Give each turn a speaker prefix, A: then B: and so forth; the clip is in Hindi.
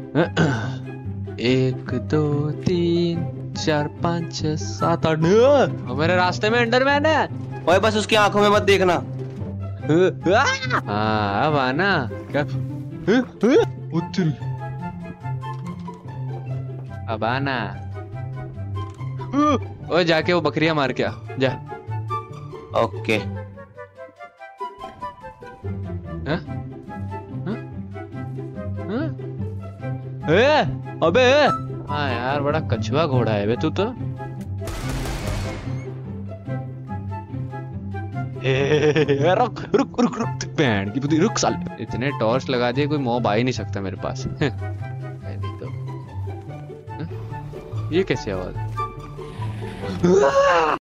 A: एक दो तीन चार पाँच छह सात आठ मेरे रास्ते में एंडरमैन है।
B: ओए बस उसकी आंखों में मत देखना।
A: हाँ अब आना क्या उत्तरी अब आना। ओए जाके वो बकरियां मार के आ जा।
B: ओके।
A: हाँ? हाँ? हाँ? अबे हाँ यार बड़ा कछुआ घोड़ा है बे तू तो। रुक रुक रुक रुक बैंड की रुक साले इतने टॉर्च लगा दिए कोई मॉब आ ही नहीं सकता मेरे पास। नहीं तो ये कैसी आवाज।